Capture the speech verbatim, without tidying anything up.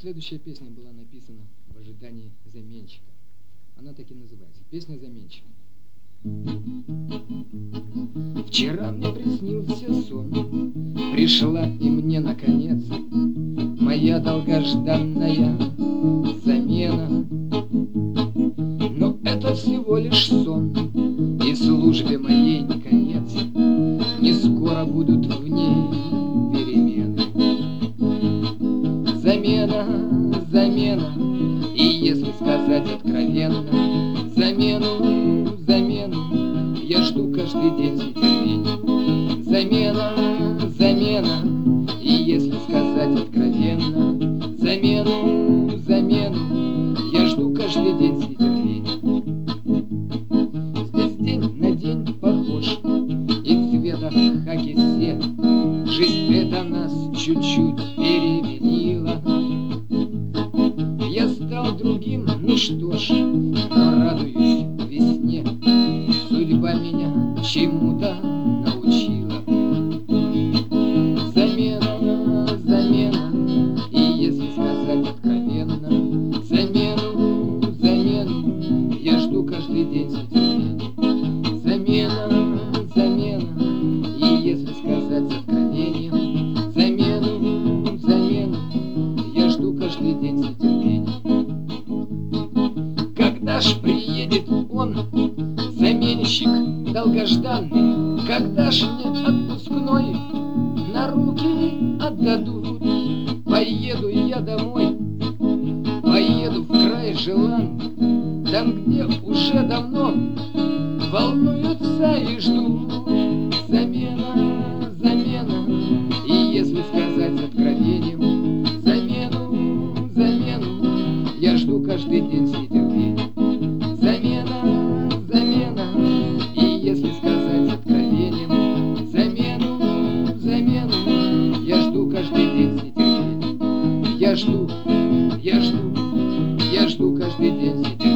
Следующая песня была написана в ожидании заменщика. Она так и называется. Песня «Заменщик». Вчера мне приснился сон, пришла и мне наконец моя долгожданная замена. Но это всего лишь сон, и службе моей не конец. Не скоро будут в ней перемены. Замена, замена, и если сказать откровенно, замену, замену я жду каждый день с нетерпением. Замена, замена, и если сказать откровенно, замену, замену я жду каждый день с нетерпением. Здесь день на день похож, и в цветах хаки все. Жизнь эта нас чуть-чуть переменила. Я стал другим, ну что ж, но радуюсь весне. Судьба меня чему-то научила. Замена, замена, и если сказать откровенно, замену, замену я жду каждый день с нетерпением. Замена, замена, и если сказать с откровением, замену, замену я жду каждый день с нетерпением. Когда ж приедет он, заменщик долгожданный, когда ж мне отпускной на руки отдадут? Поеду я домой, поеду в край желанный, там, где уже давно волнуются и ждут. Замена, замена, и если сказать с откровением, замену, замену я жду каждый день с нетерпением. Замена, замена, и если сказать с откровением, замену, замену я жду каждый день с нетерпением. Я жду, я жду, я жду каждый день с нетерпением.